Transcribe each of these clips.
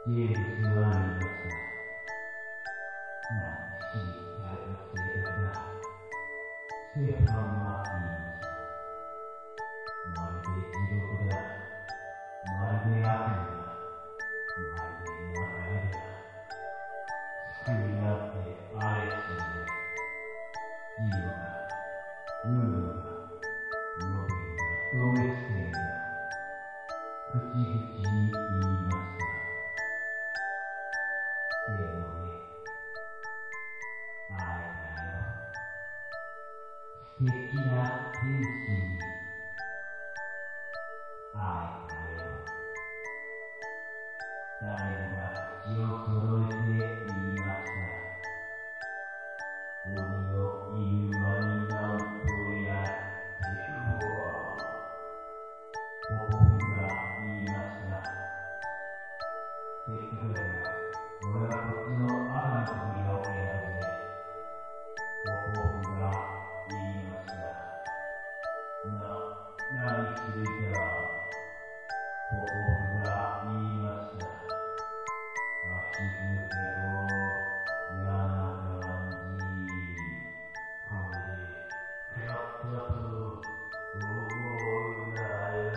ジェームス・ワンにいました。なんて信じられた性格だ。ステファンは言いました。まるで地獄だ。まるで悪夢だ。まるで魔界だ。救い合ってアレスで、ジオが、ウーロが、ロビンが、ドメステンが、口々に言いました。でもね、あれだよ。素敵な天使に会えたよ。誰もが口を揃えて言いました。鬼の犬間になんとやってるわ。ポポフが言いました。せっかくだから俺はこっちの赤の扉を選ぶぜ。ポポフが言いました。何するか。ポポフが言いました。足づけを嫌な感じ。これで勝ったと思うなよ。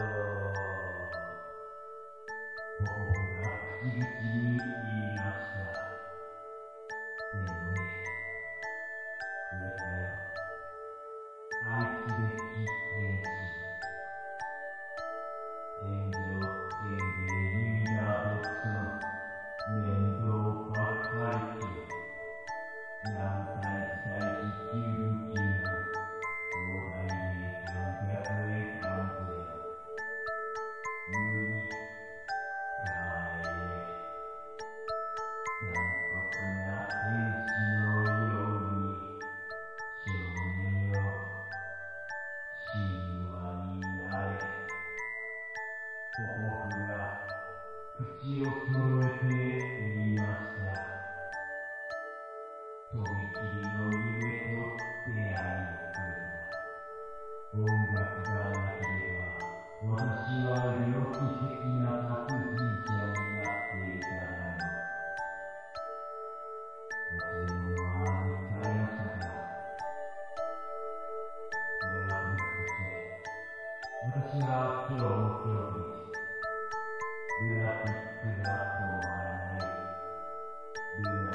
ポポフが口々に言いました。でもね、これだよ。愛すべき天使。天上天下ユイナ独尊。面倒ばかりき。何回再地球気分。東大で完璧で完全。無に帰れ。残酷な天使のように。少年よ、神話になれ。ポポフが口を揃えて言いました。とびきりの夢と出会いをくれた。音楽がなければ、私は猟奇的な殺人者になっていただろう。忘れ物は見つかりましたか。それはともかくして、私は今日も今日です。ルナティックが止まらない。ルナ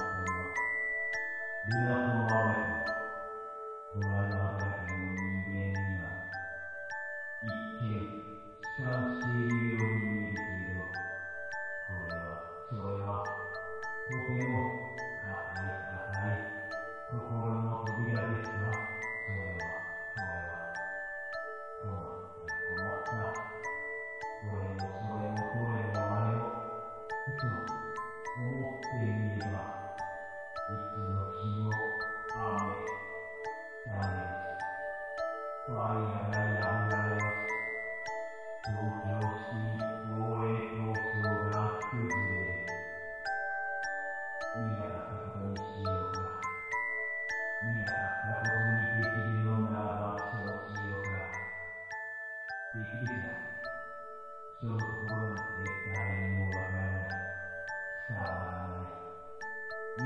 とマメと、トラウマだらけの人間には、一見悲観しているように見えるけど、それは、とても硬い心の扉ですが、それは、困った。これもそれもどれもあれも、ふと思ってみれば、いつの日も雨、種です。ファイアがやめられます。東京シティ防衛闘争が崩れ、見なかったことにしようか。見なかったことにできるような場所をしようか。できるか。その心なんて誰にもわからない。伝わらない。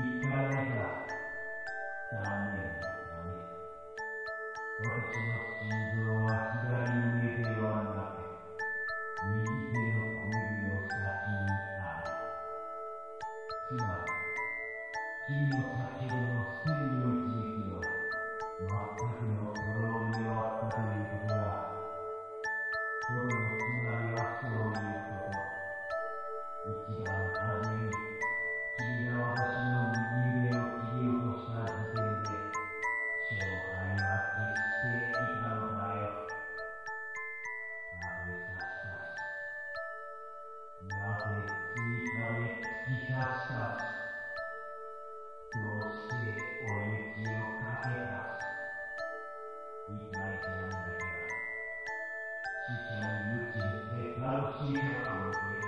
見つからないから。残念だったね。私の心臓は左の目ではなく、右手の小指の先にある。つまり、君の先ほどのステレオ一撃は、全くのドローンであったということだ。これのつまりはそういうこと。一番初めに、君が私の右腕を切り落とした時点で、勝敗は決していたのだよ。なぜ刺したし、なぜ追加で突き刺したし、どうして追い打ちをかけたし、いまいちなんだから、死者に無知に手楽しいかと思うけど、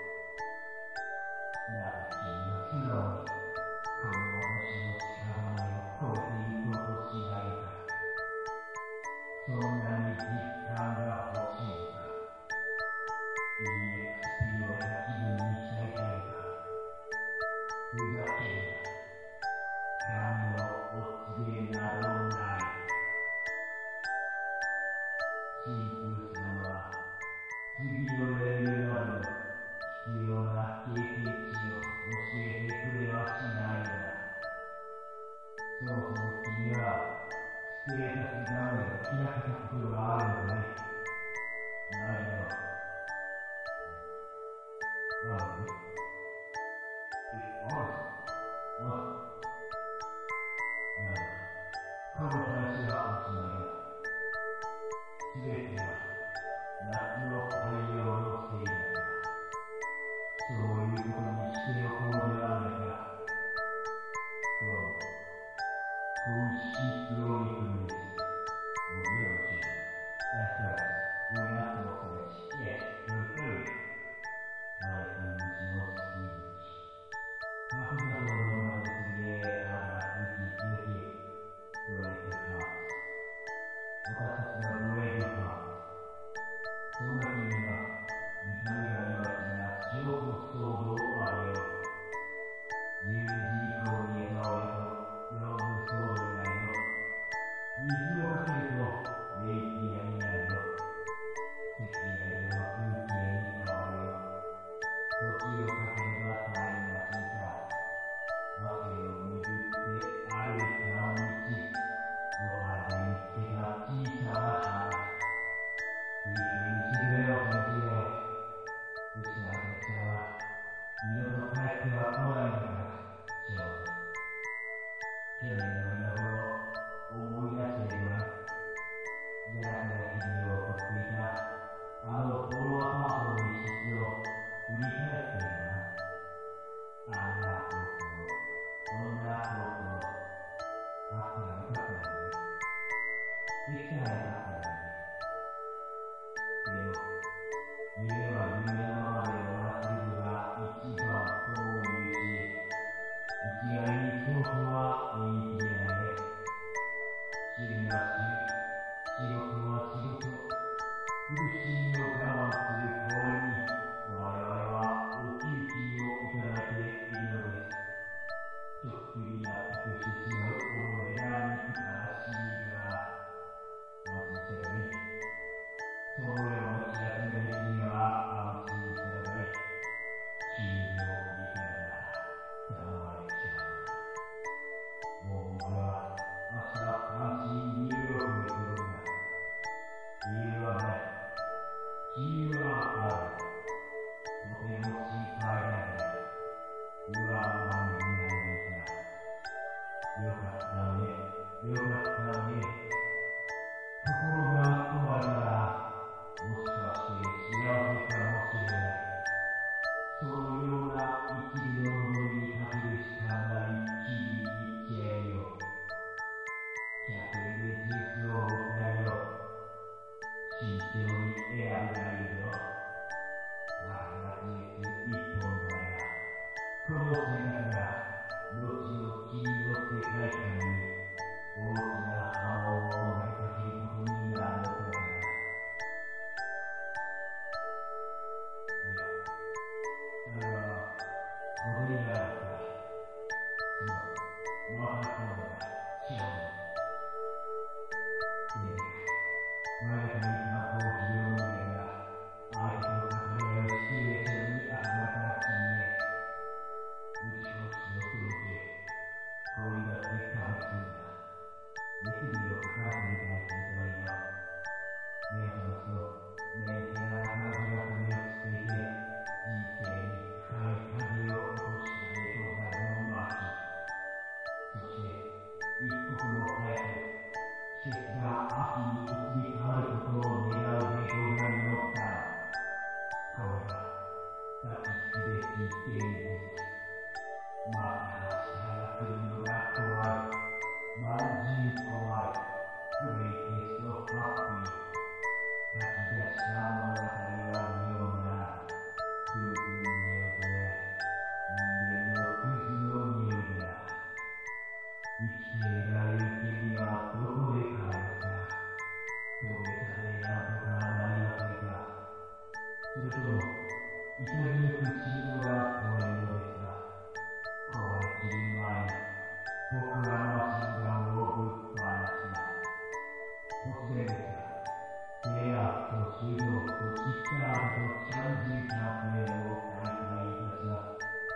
なら君は素直に、この私の力を超えていこうとしないか。そんなに実感が欲しいのか。EXP を焼き分にしちゃいたいか。 の選択が後の君の世界観に大きな波紋を投げかけることになるのだから。いや、それは小銭があった。また今度だ、違う。我が国はコーヒーを飲んでるが、相手の語り合うシチュエーションに憧れた君へ。打ち殺しを届け、恋だって感じすんだ。目首をかかせていただきたいよ。目を覚ますと、冷静な彼女が首をつっていて、人生に深い影を落とした猫がの巻。そして、一刻も早く、季節が秋に移り変わることを願う猫が乗った。これは、立ちすべき現実。また明日が来るのが怖い。まんじゅう怖い。グレイテストハッピー。書き出した物語は妙な。空気の匂いで、人間のクズの匂いだ。生きていられる君はどこで帰るか。土下座でなんとかなりませんか。それとも、痛み抜くチームが問えるのですが、壊れきる前に、僕はマシンガンをぶっ放します。突然ですが、レイアウト、修道とキッターとチャンジーキャンペーンを開催いたします。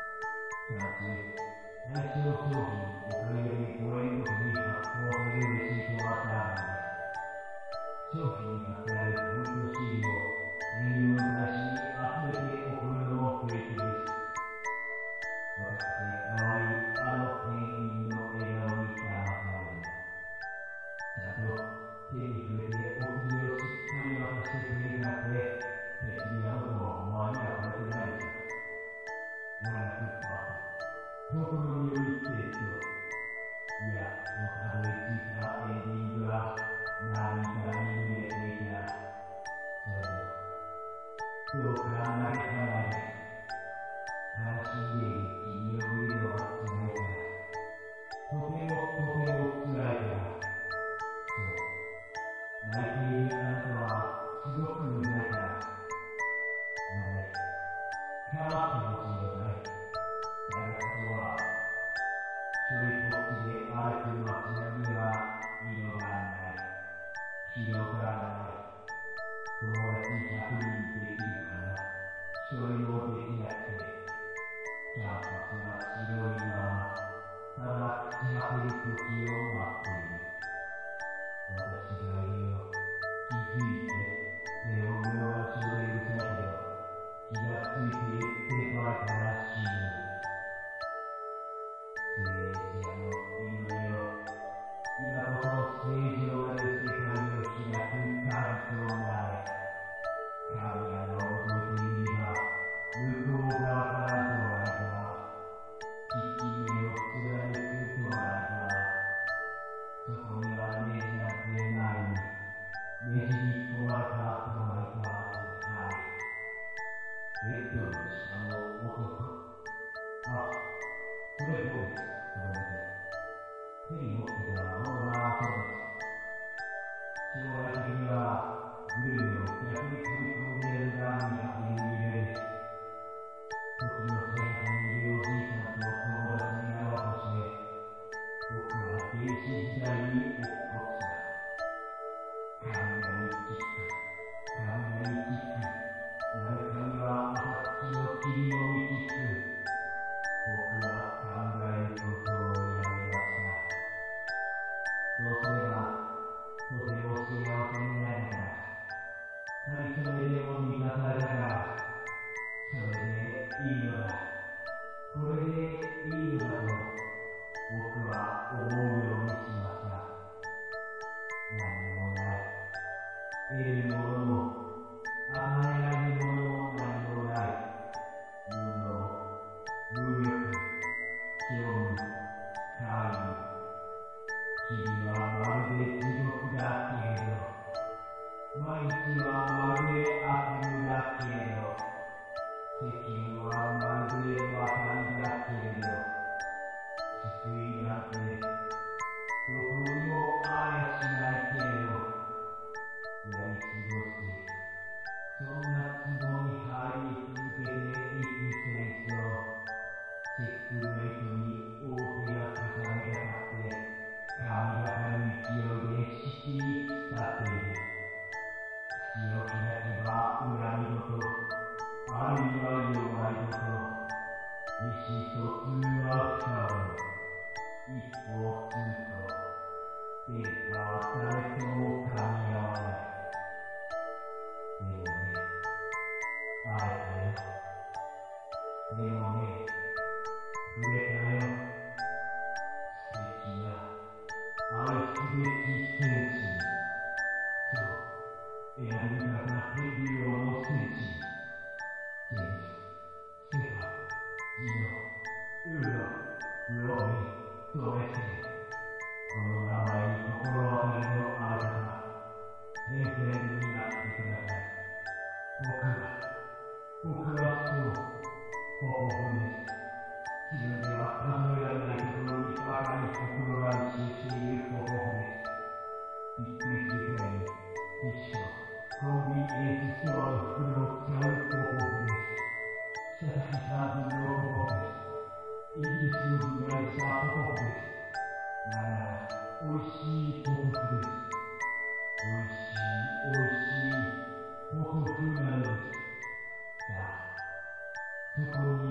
対象商品おかげで5円ごとに発行されるレシートはダーです。商品にまつわるポイントシールを専用の雑誌に集めて送るのも平気です。私、かわいいあの店員の笑顔に騙されるんだ。ちゃんと手に触れてお釣りをしっかり渡してくれるなんて、別にあの子もお前には惚れてないですよ。俺が食った後。どこの匂いって言うと、いや、もうたどり着いたエンディングは涙に濡れていた。それでも、どうか嘆かないで。悲しんでいる君を見るのは辛いから。とても辛いから。そう。泣いているあなたはすごくうざいから。構ってほしいのだい。一人ぼっちで歩く街並みは色がない。広がらない。友達100人できるかな。それもできなくて。キャンパスは白いまま、ただ朽ち果てる時を待っている。私がいるよ。気づいて、手を見逃しでうるさいけど、気がついて出ばれたら死ぬ。聖者の祈りを、今こそ正常なる世界を開く神となれ。神が覗いてみれば、向こう側からドライバー、引き目を貫くドライバー。そこにはネジなんてない。ネジに込まれたドライバーズはい。ベッドの下の男。あ、それどうですか、手に持ってたものはそうです。将来的には、グルメを逆に取り込んでいるが200人いる。時の最果にいるおじいさんと友達になろうとして、僕は原始時代に落っこちた。雷キック、雷キック、なるかには朝月の霧のみキック。僕は考えることをやめました。そうすれば、とても幸せになるから。かりそめでも満たされたから、それでいいのだ。これでいいのだと、僕は思うようにしました。 イトに大手が重ねかかって、神がかる勢いで敷きに伝っている。強気なきば恨み事、あるいは弱い事、意思疎通は不可能。一方通行、天下は誰とも噛み合わない。でもね、会えたよ。でもね、触れたよ。素敵な、愛すべき戦士。そう、選び方なペリオの戦士。ジェムス、セファ、ジオ、ウロ、ロミ、ドレスレ。この名前に心当たりのある方、レフレンドになってください。僕はそう、ポポフです。自分では数えられないところにばかり心が安心しているポポフです。びっくりするくらいに、一生、コンビニエンスストアの袋を使うポポフです。親しき3人のポポフです。イギリスのブライサーポポフです。なら、おいしいポポフです。おいしいポポフなのです。さあ、そこに